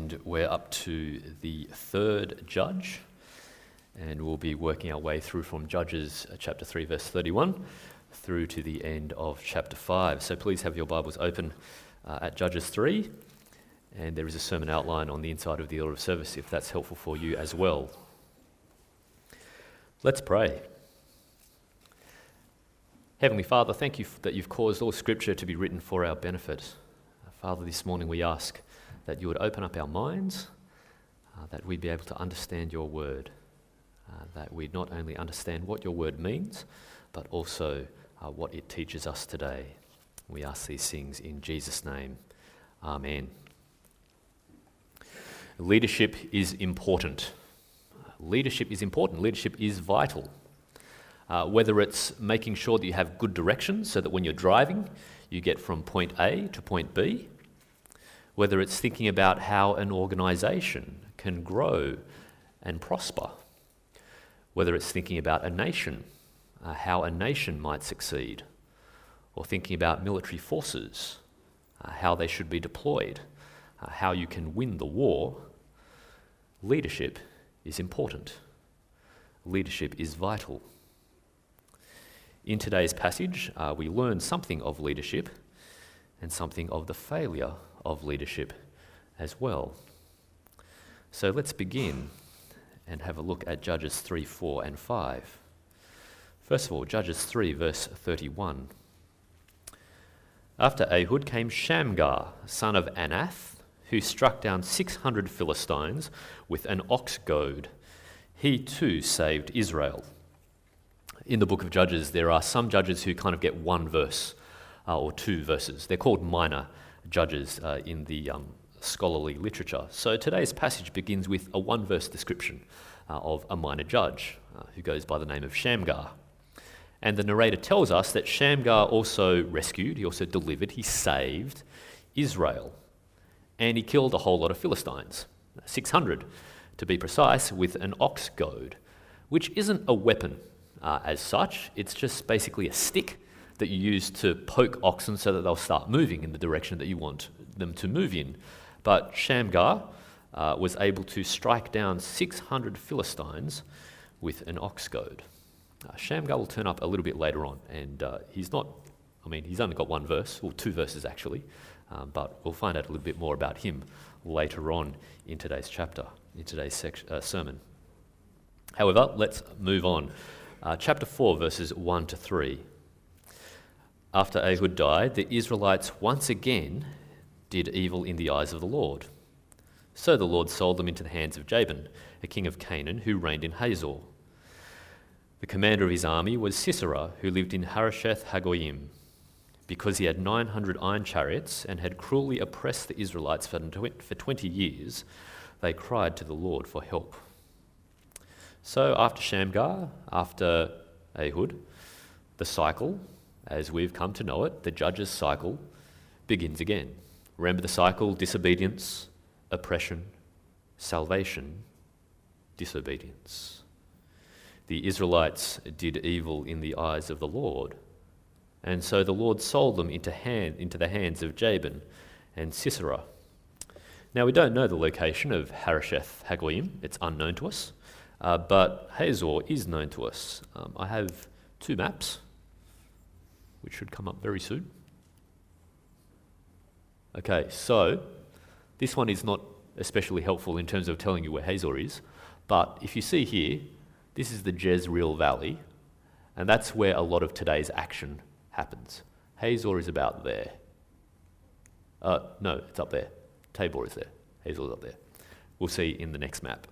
and we're up to the third judge, and we'll be working our way through from Judges chapter 3 verse 31 through to the end of chapter 5. So please have your Bibles open at Judges 3, and there is a sermon outline on the inside of the order of service if that's helpful for you as well. Let's pray. Heavenly Father, thank you that you've caused all Scripture to be written for our benefit. Father, this morning we ask that you would open up our minds, that we'd be able to understand your word, that we'd not only understand what your word means, but also what it teaches us today. We ask these things in Jesus' name. Amen. Leadership is important. Leadership is important. Leadership is vital. Whether it's making sure that you have good direction so that when you're driving, you get from point A to point B, whether it's thinking about how an organisation can grow and prosper, whether it's thinking about a nation, how a nation might succeed, or thinking about military forces, how they should be deployed, how you can win the war, leadership is important. Leadership is vital. In today's passage, we learn something of leadership and something of the failure of leadership as well. So let's begin and have a look at Judges 3, 4 and 5. First of all, Judges 3 verse 31. After Ehud came Shamgar, son of Anath, who struck down 600 Philistines with an ox goad. He too saved Israel. In the book of Judges, there are some judges who kind of get one verse or two verses. They're called minor judges in the scholarly literature. So today's passage begins with a one-verse description of a minor judge who goes by the name of Shamgar. And the narrator tells us that Shamgar also rescued, he also delivered, he saved Israel. And he killed a whole lot of Philistines, 600 to be precise, with an ox goad, which isn't a weapon as such. It's just basically a stick that you use to poke oxen so that they'll start moving in the direction that you want them to move in. But Shamgar was able to strike down 600 Philistines with an ox goad. Shamgar will turn up a little bit later on, and he's only got one verse, or two verses actually, but we'll find out a little bit more about him later on in today's chapter, in today's sermon. However, let's move on. Chapter 4, verses 1 to 3. After Ehud died, the Israelites once again did evil in the eyes of the Lord. So the Lord sold them into the hands of Jabin, a king of Canaan, who reigned in Hazor. The commander of his army was Sisera, who lived in Harosheth Hagoyim. Because he had 900 iron chariots and had cruelly oppressed the Israelites for 20 years, they cried to the Lord for help. So after Shamgar, after Ehud, the cycle, as we've come to know it, the judge's cycle, begins again. Remember the cycle: disobedience, oppression, salvation, disobedience. The Israelites did evil in the eyes of the Lord, and so the Lord sold them into the hands of Jabin and Sisera. Now we don't know the location of Harosheth Hagoyim, it's unknown to us. But Hazor is known to us. I have two maps, which should come up very soon. Okay, so this one is not especially helpful in terms of telling you where Hazor is, but if you see here, this is the Jezreel Valley, and that's where a lot of today's action happens. Hazor is about there. No, it's up there. Tabor is there. Hazor is up there. We'll see in the next map.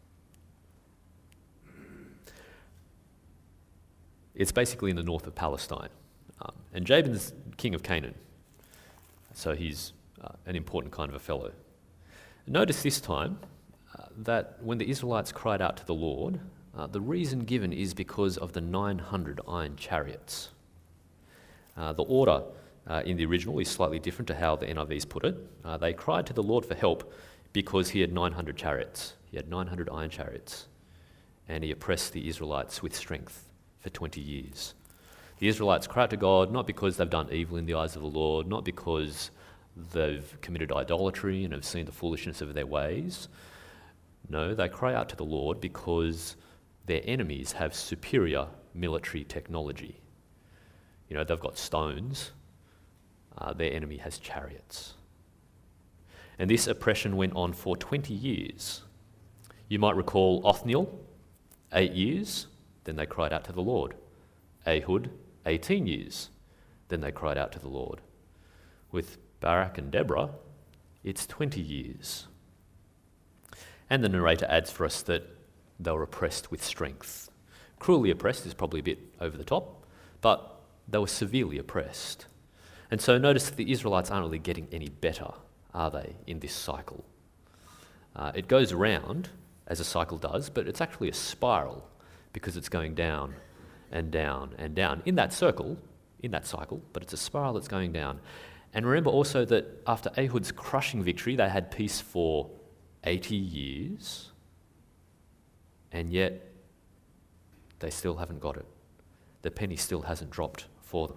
It's basically in the north of Palestine. And Jabin's king of Canaan, so he's an important kind of a fellow. Notice this time that when the Israelites cried out to the Lord, the reason given is because of the 900 iron chariots. The order in the original is slightly different to how the NIV's put it. They cried to the Lord for help because he had 900 chariots. He had 900 iron chariots, and he oppressed the Israelites with strength for 20 years. The Israelites cried to God not because they've done evil in the eyes of the Lord, not because they've committed idolatry and have seen the foolishness of their ways. No, they cry out to the Lord because their enemies have superior military technology. They've got stones. Their enemy has chariots. And this oppression went on for 20 years. You might recall Othniel, 8 years, then they cried out to the Lord. Ehud, 18 years, then they cried out to the Lord. With Barak and Deborah, it's 20 years. And the narrator adds for us that they were oppressed with strength. Cruelly oppressed is probably a bit over the top, but they were severely oppressed. And so notice that the Israelites aren't really getting any better, are they, in this cycle? It goes around, as a cycle does, but it's actually a spiral because it's going down and down and down in that cycle, but it's a spiral that's going down. And remember also that after Ehud's crushing victory, they had peace for 80 years, and yet they still haven't got it. The penny still hasn't dropped for them.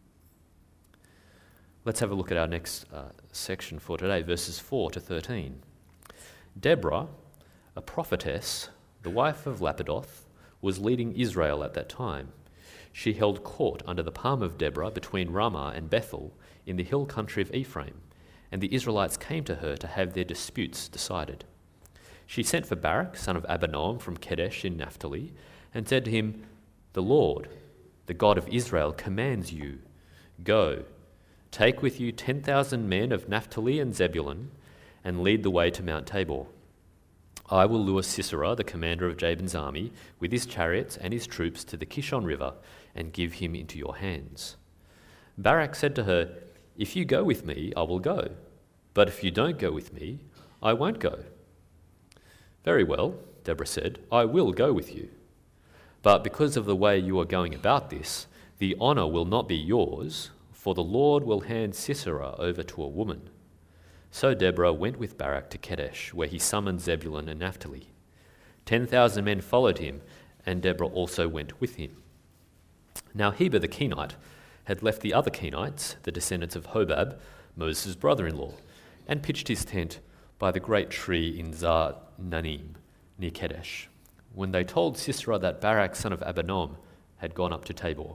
Let's have a look at our next section for today, verses 4 to 13. Deborah, a prophetess, the wife of Lapidoth, was leading Israel at that time. She held court under the palm of Deborah between Ramah and Bethel in the hill country of Ephraim, and the Israelites came to her to have their disputes decided. She sent for Barak, son of Abinoam, from Kedesh in Naphtali, and said to him, "The Lord, the God of Israel, commands you, go, take with you 10,000 men of Naphtali and Zebulun, and lead the way to Mount Tabor. I will lure Sisera, the commander of Jabin's army, with his chariots and his troops to the Kishon River, and give him into your hands." Barak said to her, "If you go with me, I will go. But if you don't go with me, I won't go." "Very well," Deborah said, "I will go with you. But because of the way you are going about this, the honor will not be yours, for the Lord will hand Sisera over to a woman." So Deborah went with Barak to Kedesh, where he summoned Zebulun and Naphtali. 10,000 men followed him, and Deborah also went with him. Now Heber the Kenite had left the other Kenites, the descendants of Hobab, Moses' brother-in-law, and pitched his tent by the great tree in Zar-Nanim, near Kedesh, when they told Sisera that Barak, son of Abinoam, had gone up to Tabor.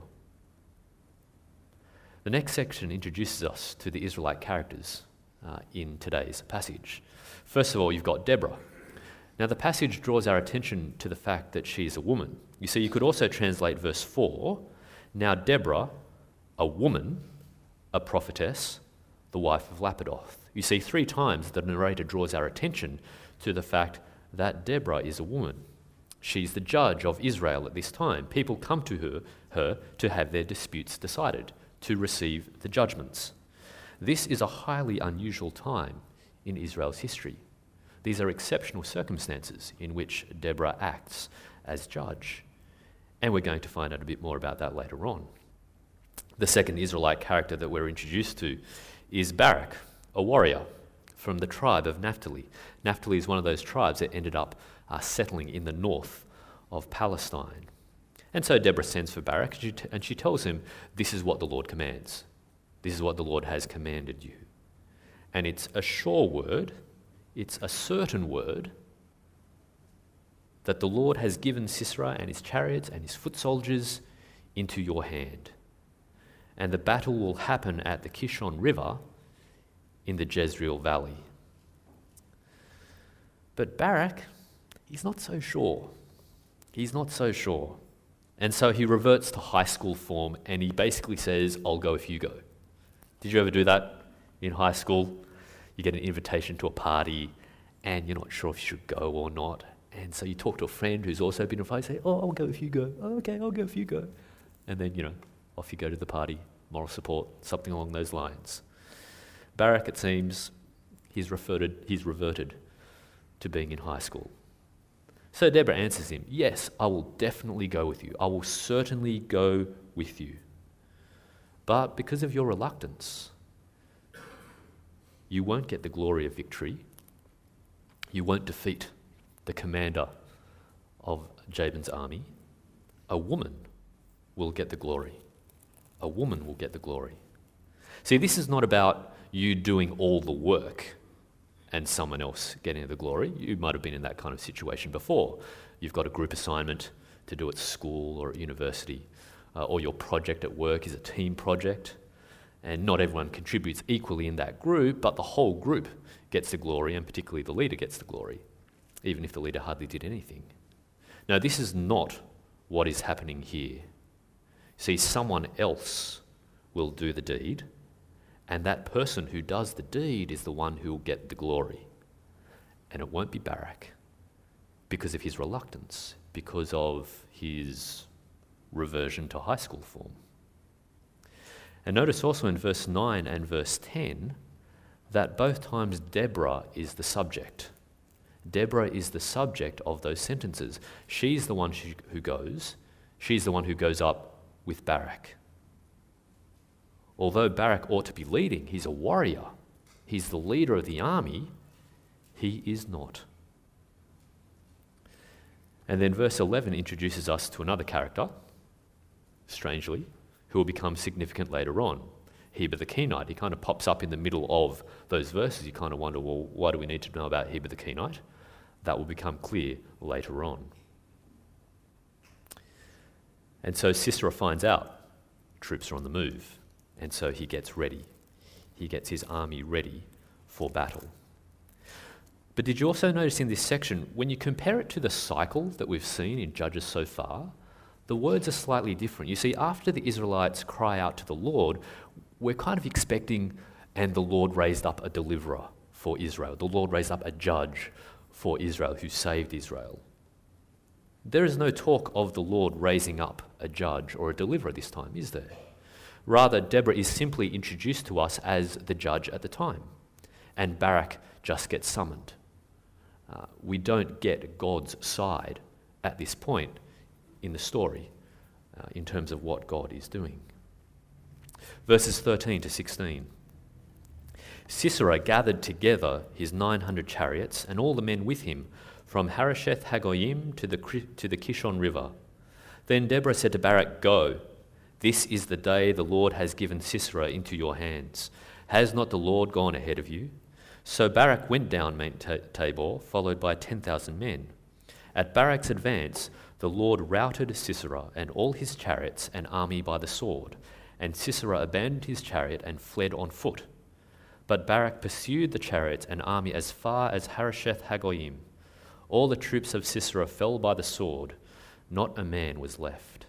The next section introduces us to the Israelite characters in today's passage. First of all, you've got Deborah. Now, the passage draws our attention to the fact that she's a woman. You see, you could also translate verse 4, "Now Deborah, a woman, a prophetess, the wife of Lapidoth." You see, 3 times the narrator draws our attention to the fact that Deborah is a woman. She's the judge of Israel at this time. People come to her to have their disputes decided, to receive the judgments. This is a highly unusual time in Israel's history. These are exceptional circumstances in which Deborah acts as judge. And we're going to find out a bit more about that later on. The second Israelite character that we're introduced to is Barak, a warrior from the tribe of Naphtali. Naphtali is one of those tribes that ended up settling in the north of Palestine. And so Deborah sends for Barak, and she tells him, "This is what the Lord commands. This is what the Lord has commanded you." And it's a sure word, it's a certain word, that the Lord has given Sisera and his chariots and his foot soldiers into your hand. And the battle will happen at the Kishon River in the Jezreel Valley. But Barak, he's not so sure. He's not so sure. And so he reverts to high school form, and he basically says, "I'll go if you go." Did you ever do that in high school? You get an invitation to a party, and you're not sure if you should go or not. And so you talk to a friend who's also been invited, say, "Oh, I'll go if you go." "Oh, okay, I'll go if you go." And then, off you go to the party, moral support, something along those lines. Barak, it seems, he's reverted to being in high school. So Deborah answers him, "Yes, I will definitely go with you. I will certainly go with you. But because of your reluctance, you won't get the glory of victory. You won't defeat the commander of Jabin's army. A woman will get the glory. A woman will get the glory." See, this is not about you doing all the work and someone else getting the glory. You might have been in that kind of situation before. You've got a group assignment to do at school or at university, or your project at work is a team project, and not everyone contributes equally in that group, but the whole group gets the glory, and particularly the leader gets the glory, even if the leader hardly did anything. Now, this is not what is happening here. See, someone else will do the deed, and that person who does the deed is the one who will get the glory. And it won't be Barak, because of his reluctance, because of his reversion to high school form. And notice also in verse 9 and verse 10 that both times Deborah is the subject. Deborah is the subject of those sentences. She's the one who goes. She's the one who goes up with Barak. Although Barak ought to be leading, he's a warrior. He's the leader of the army. He is not. And then verse 11 introduces us to another character, strangely, who will become significant later on. Heber the Kenite. He kind of pops up in the middle of those verses. You kind of wonder, well, why do we need to know about Heber the Kenite? That will become clear later on. And so Sisera finds out troops are on the move, and so he gets ready. He gets his army ready for battle. But did you also notice in this section, when you compare it to the cycle that we've seen in Judges so far, the words are slightly different. You see, after the Israelites cry out to the Lord, we're kind of expecting, and the Lord raised up a deliverer for Israel. The Lord raised up a judge for Israel who saved Israel. There is no talk of the Lord raising up a judge or a deliverer this time, is there? Rather, Deborah is simply introduced to us as the judge at the time, and Barak just gets summoned. We don't get God's side at this point in the story in terms of what God is doing. Verses 13 to 16. Sisera gathered together his 900 chariots and all the men with him from Harosheth Hagoyim to the Kishon River. Then Deborah said to Barak, "Go, this is the day the Lord has given Sisera into your hands. Has not the Lord gone ahead of you?" So Barak went down Mount Tabor, followed by 10,000 men. At Barak's advance, the Lord routed Sisera and all his chariots and army by the sword, and Sisera abandoned his chariot and fled on foot. But Barak pursued the chariots and army as far as Harosheth Hagoyim. All the troops of Sisera fell by the sword, not a man was left.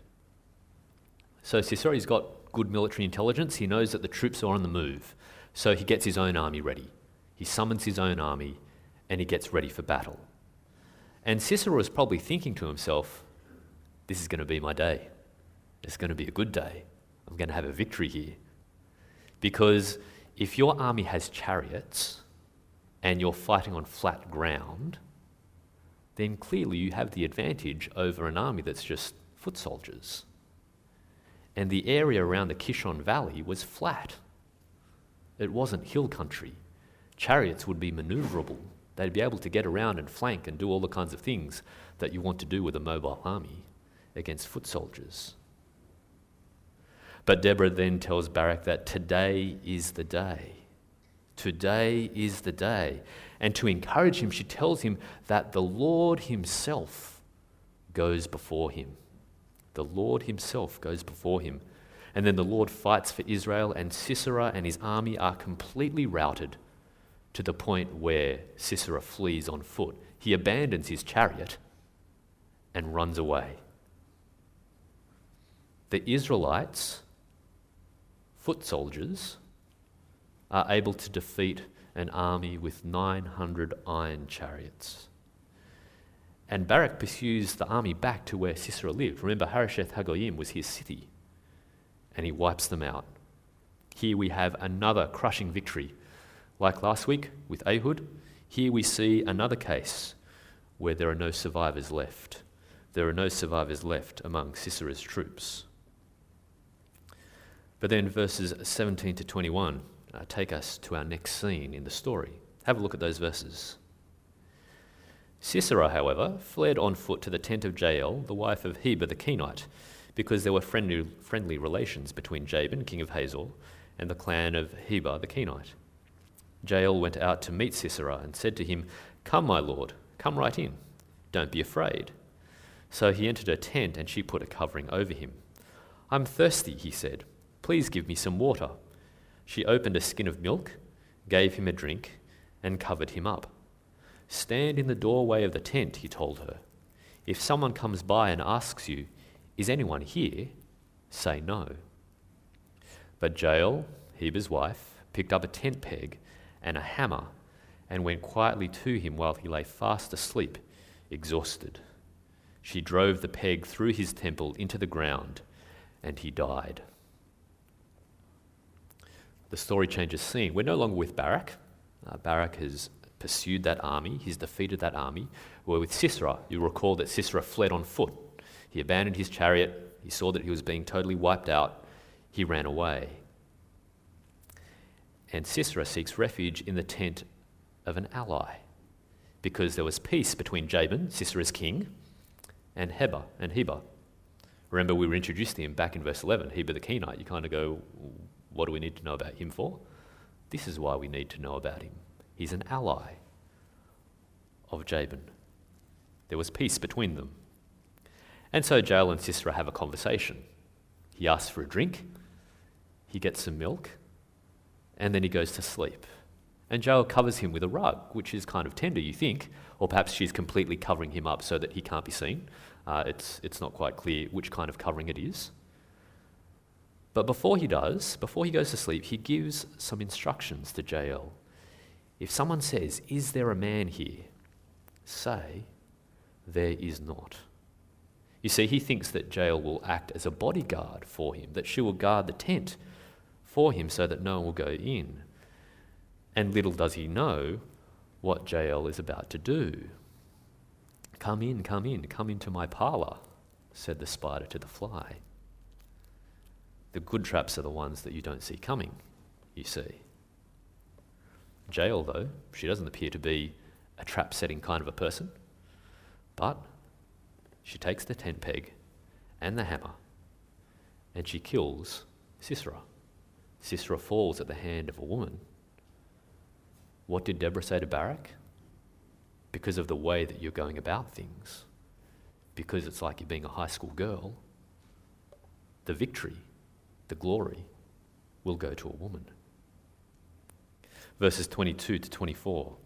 So Sisera's got good military intelligence. He knows that the troops are on the move, so he gets his own army ready. He summons his own army and he gets ready for battle. And Sisera was probably thinking to himself, this is going to be my day. It's going to be a good day. I'm going to have a victory here. Because if your army has chariots and you're fighting on flat ground, then clearly you have the advantage over an army that's just foot soldiers. And the area around the Kishon Valley was flat. It wasn't hill country. Chariots would be maneuverable. They'd be able to get around and flank and do all the kinds of things that you want to do with a mobile army against foot soldiers. But Deborah then tells Barak that today is the day. Today is the day. And to encourage him, she tells him that the Lord himself goes before him. The Lord himself goes before him. And then the Lord fights for Israel, and Sisera and his army are completely routed to the point where Sisera flees on foot. He abandons his chariot and runs away. The Israelites, foot soldiers, are able to defeat an army with 900 iron chariots. And Barak pursues the army back to where Sisera lived. Remember, Harosheth Hagoyim was his city, and he wipes them out. Here we have another crushing victory. Like last week with Ehud, here we see another case where there are no survivors left. There are no survivors left among Sisera's troops. But then verses 17 to 21 take us to our next scene in the story. Have a look at those verses. Sisera, however, fled on foot to the tent of Jael, the wife of Heber the Kenite, because there were friendly relations between Jabin, king of Hazor, and the clan of Heber the Kenite. Jael went out to meet Sisera and said to him, "Come, my lord, come right in. Don't be afraid." So he entered her tent, and she put a covering over him. "I'm thirsty," he said. "Please give me some water." She opened a skin of milk, gave him a drink, and covered him up. "Stand in the doorway of the tent," he told her. "If someone comes by and asks you, 'Is anyone here?' say no." But Jael, Heber's wife, picked up a tent peg and a hammer and went quietly to him while he lay fast asleep, exhausted. She drove the peg through his temple into the ground, and he died. The story changes scene. We're no longer with Barak. Barak has pursued that army. He's defeated that army. We're with Sisera. You recall that Sisera fled on foot. He abandoned his chariot. He saw that he was being totally wiped out. He ran away. And Sisera seeks refuge in the tent of an ally, because there was peace between Jabin, Sisera's king, and Heber. Remember, we were introduced to him back in verse 11, Heber the Kenite. You kind of go, what do we need to know about him for? This is why we need to know about him. He's an ally of Jabin. There was peace between them. And so Jael and Sisera have a conversation. He asks for a drink, he gets some milk, and then he goes to sleep. And Jael covers him with a rug, which is kind of tender, you think, or perhaps she's completely covering him up so that he can't be seen. It's not quite clear which kind of covering it is. But before he goes to sleep, he gives some instructions to Jael. If someone says, "Is there a man here?" say, "There is not." You see, he thinks that Jael will act as a bodyguard for him, that she will guard the tent for him so that no one will go in. And little does he know what Jael is about to do. Come into my parlour," said the spider to the fly. The good traps are the ones that you don't see coming, you see. Jael, though, she doesn't appear to be a trap-setting kind of a person, but she takes the tent peg and the hammer, and she kills Sisera. Sisera falls at the hand of a woman. What did Deborah say to Barak? Because of the way that you're going about things, because it's like you're being a high school girl, the victory, the glory, will go to a woman. Verses 22 to 24.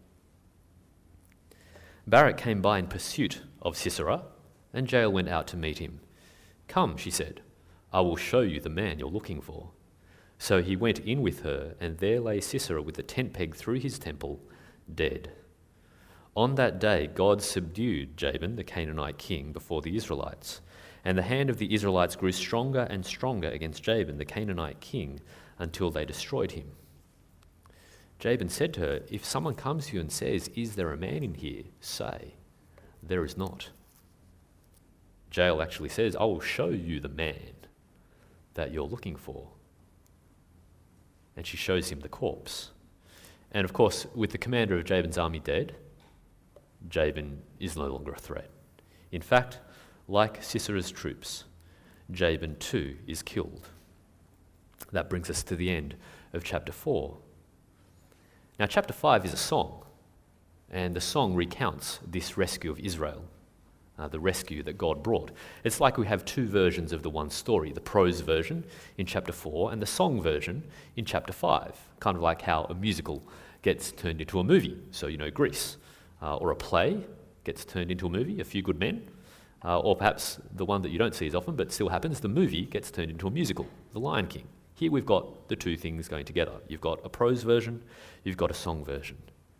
Barak came by in pursuit of Sisera, and Jael went out to meet him. "Come," she said, "I will show you the man you're looking for." So he went in with her, and there lay Sisera with the tent peg through his temple, dead. On that day, God subdued Jabin, the Canaanite king, before the Israelites, and the hand of the Israelites grew stronger and stronger against Jabin, the Canaanite king, until they destroyed him. Jabin said to her, "If someone comes to you and says, 'Is there a man in here?' say, 'There is not.'" Jael actually says, "I will show you the man that you're looking for." And she shows him the corpse. And of course, with the commander of Jabin's army dead, Jabin is no longer a threat. In fact, like Sisera's troops, Jabin too is killed. That brings us to the end of chapter 4. Now, chapter 5 is a song, and the song recounts this rescue of Israel, the rescue that God brought. It's like we have two versions of the one story, the prose version in chapter 4 and the song version in chapter 5, kind of like how a musical gets turned into a movie. So, Grease, or a play gets turned into a movie, A Few Good Men, or perhaps the one that you don't see as often but still happens, the movie gets turned into a musical, The Lion King. Here we've got the two things going together. You've got a prose version, you've got a song version.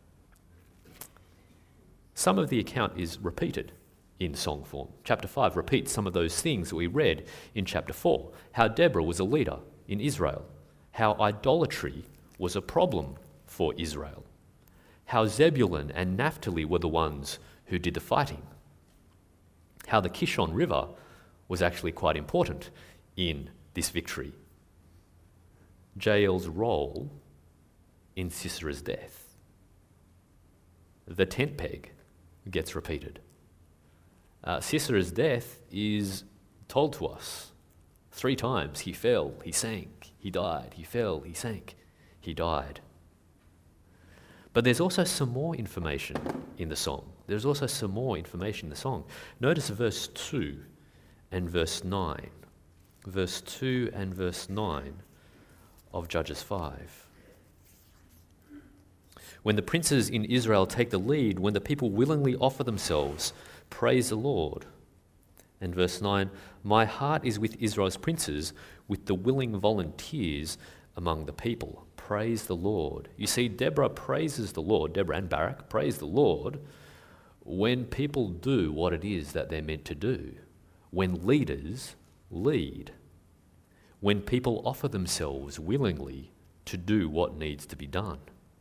Some of the account is repeated in song form. Chapter 5 repeats some of those things that we read in chapter 4. How Deborah was a leader in Israel. How idolatry was a problem for Israel. How Zebulun and Naphtali were the ones who did the fighting. How the Kishon River was actually quite important in this victory. Jael's role in Sisera's death. The tent peg gets repeated. Sisera's death is told to us 3 times. He fell, he sank, he died, he fell, he sank, he died. But there's also some more information in the song. There's also some more information in the song. Notice verse 2 and verse 9. Verse 2 and verse 9 of Judges 5. When the princes in Israel take the lead, when the people willingly offer themselves, praise the Lord. And verse 9, my heart is with Israel's princes, with the willing volunteers among the people. Praise the Lord. You see, Deborah praises the Lord, Deborah and Barak praise the Lord when people do what it is that they're meant to do, when leaders lead, when people offer themselves willingly to do what needs to be done.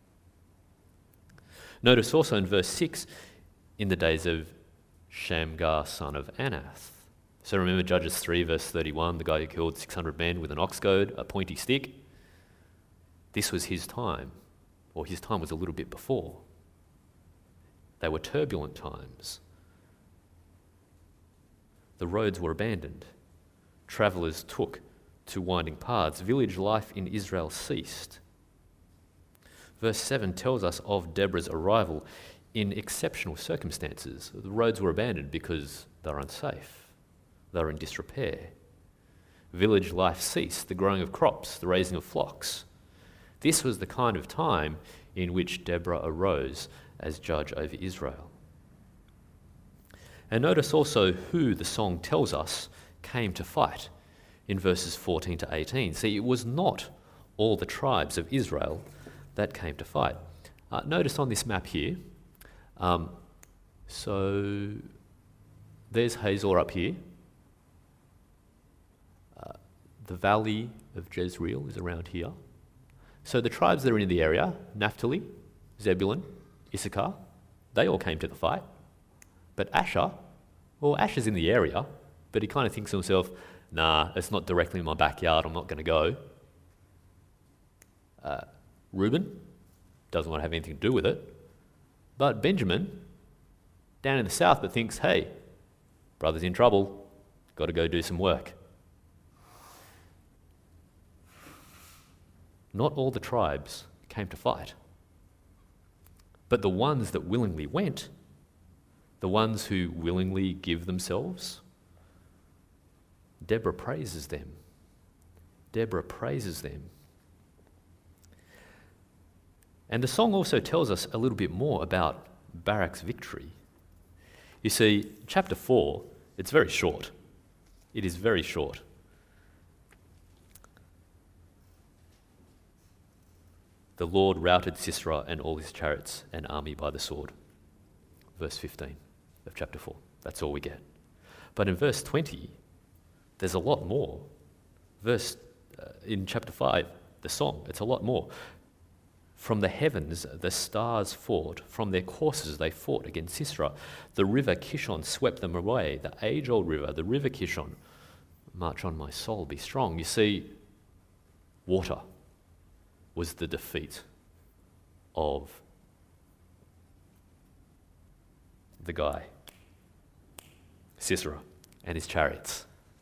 Notice also in verse 6, in the days of Shamgar, son of Anath. So remember Judges 3, verse 31, the guy who killed 600 men with an ox goad, a pointy stick. This was his time, or his time was a little bit before. They were turbulent times. The roads were abandoned. Travellers took to winding paths. Village life in Israel ceased. Verse 7 tells us of Deborah's arrival in exceptional circumstances. The roads were abandoned because they were unsafe. They were in disrepair. Village life ceased, the growing of crops, the raising of flocks. This was the kind of time in which Deborah arose as judge over Israel. And notice also who the song tells us came to fight in verses 14 to 18. See, it was not all the tribes of Israel that came to fight. Notice on this map here, so there's Hazor up here. The valley of Jezreel is around here. So the tribes that are in the area, Naphtali, Zebulun, Issachar, they all came to the fight. But Asher, well, Asher's in the area, but he kind of thinks to himself, nah, it's not directly in my backyard, I'm not going to go. Reuben doesn't want to have anything to do with it. But Benjamin, down in the south, but thinks, hey, brother's in trouble, got to go do some work. Not all the tribes came to fight. But the ones that willingly went, the ones who willingly give themselves, Deborah praises them. Deborah praises them. And the song also tells us a little bit more about Barak's victory. You see, chapter 4, it's very short. It is very short. The Lord routed Sisera and all his chariots and army by the sword. Verse 15 of chapter 4. That's all we get. But in verse 20, there's a lot more. In chapter 5, the song, it's a lot more. From the heavens, the stars fought. From their courses, they fought against Sisera. The river Kishon swept them away. The age-old river, the river Kishon. March on, my soul, be strong. You see, water was the defeat of the guy, Sisera, and his chariots.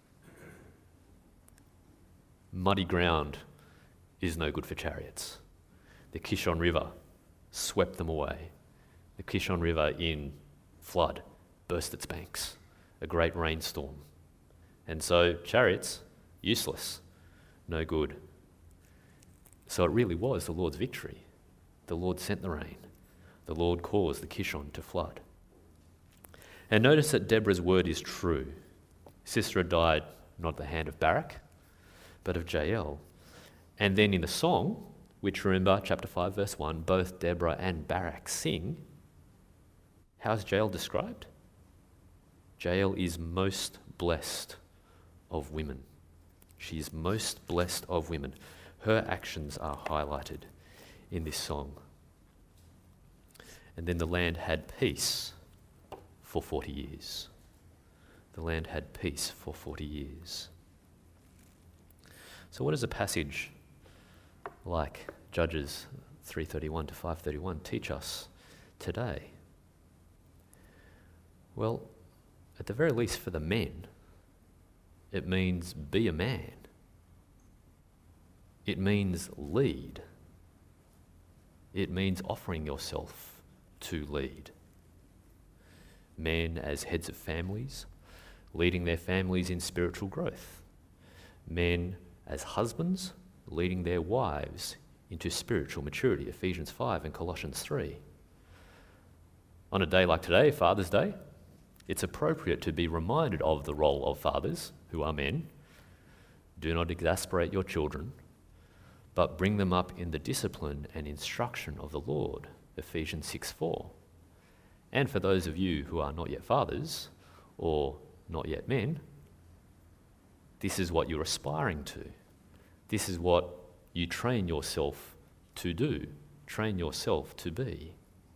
Muddy ground is no good for chariots. The Kishon River swept them away. The Kishon River in flood burst its banks, a great rainstorm. And so chariots, useless, no good. So it really was the Lord's victory. The Lord sent the rain. The Lord caused the Kishon to flood. And notice that Deborah's word is true. Sisera died not at the hand of Barak, but of Jael. And then in the song, which remember, chapter 5, verse 1, both Deborah and Barak sing, how's Jael described? Jael is most blessed of women. She is most blessed of women. Her actions are highlighted in this song. And then the land had peace for 40 years. The land had peace for 40 years. So what does a passage like Judges 3:31 to 5:31 teach us today? Well, at the very least for the men, it means be a man. It means lead. it means offering yourself to lead. Men as heads of families, leading their families in spiritual growth. Men as husbands, leading their wives into spiritual maturity, Ephesians 5 and Colossians 3. On a day like today, Father's Day, it's appropriate to be reminded of the role of fathers, who are men. Do not exasperate your children, but bring them up in the discipline and instruction of the Lord, Ephesians 6:4. And for those of you who are not yet fathers, or not yet men, this is what you're aspiring to. This is what you train yourself to do, train yourself to be.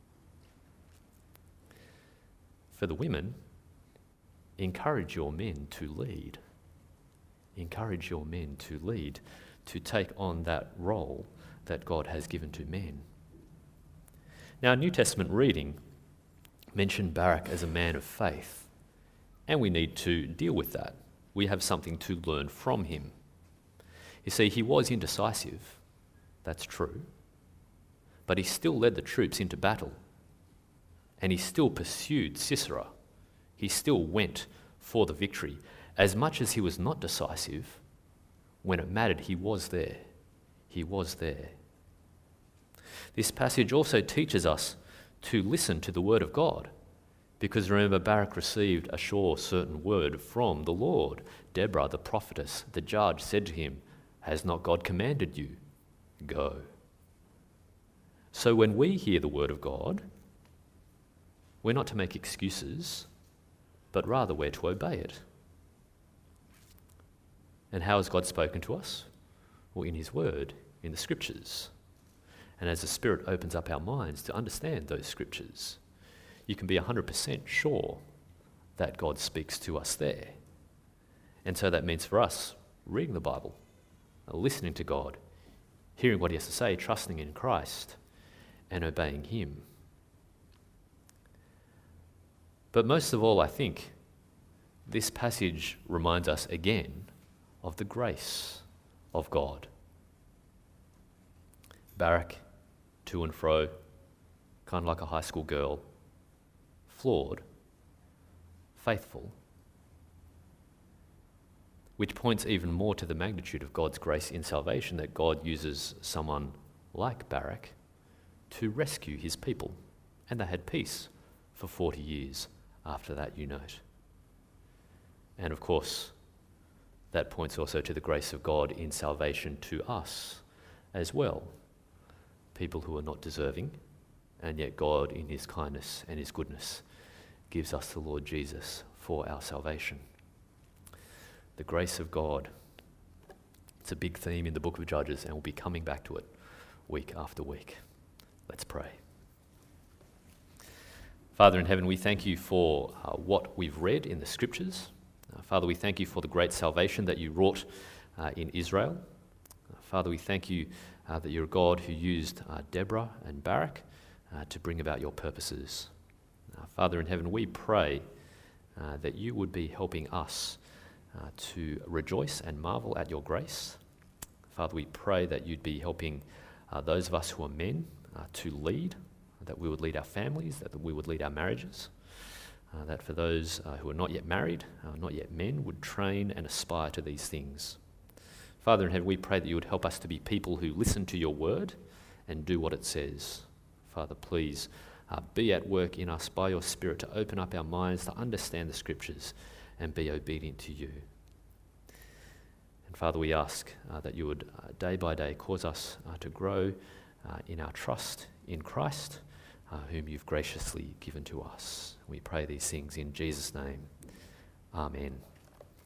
For the women, encourage your men to lead. Encourage your men to lead, to take on that role that God has given to men. Now, New Testament reading mentioned Barak as a man of faith, and we need to deal with that. We have something to learn from him. You see, he was indecisive, that's true, but he still led the troops into battle, and he still pursued Sisera. He still went for the victory. As much as he was not decisive, when it mattered, he was there. He was there. This passage also teaches us to listen to the word of God, because remember, Barak received a sure, certain word from the Lord. Deborah, the prophetess, the judge, said to him, "Has not God commanded you? Go." So when we hear the word of God, we're not to make excuses, but rather we're to obey it. And how has God spoken to us? Well, in his word, in the scriptures. And as the Spirit opens up our minds to understand those scriptures, you can be 100% sure that God speaks to us there. And so that means for us, reading the Bible, listening to God, hearing what he has to say, trusting in Christ, and obeying him. But most of all, I think, this passage reminds us again of the grace of God. Barak, to and fro, kind of like a high school girl, flawed, faithful, which points even more to the magnitude of God's grace in salvation, that God uses someone like Barak to rescue his people, and they had peace for 40 years after that, you note. And of course, that points also to the grace of God in salvation to us as well. People who are not deserving, and yet God, in his kindness and his goodness, gives us the Lord Jesus for our salvation. The grace of God. It's a big theme in the book of Judges, and we'll be coming back to it week after week. Let's pray. Father in heaven, we thank you for what we've read in the scriptures. Father, we thank you for the great salvation that you wrought in Israel. Father, we thank you that you're a God who used Deborah and Barak to bring about your purposes. Father in heaven, we pray that you would be helping us to rejoice and marvel at your grace. Father, we pray that you'd be helping those of us who are men to lead, that we would lead our families, that we would lead our marriages, that for those who are not yet married, not yet men, would train and aspire to these things. Father in heaven, we pray that you would help us to be people who listen to your word and do what it says. Father, please be at work in us by your Spirit to open up our minds to understand the scriptures and be obedient to you. And Father, we ask that you would day by day cause us to grow in our trust in Christ, whom you've graciously given to us. We pray these things in Jesus' name. Amen.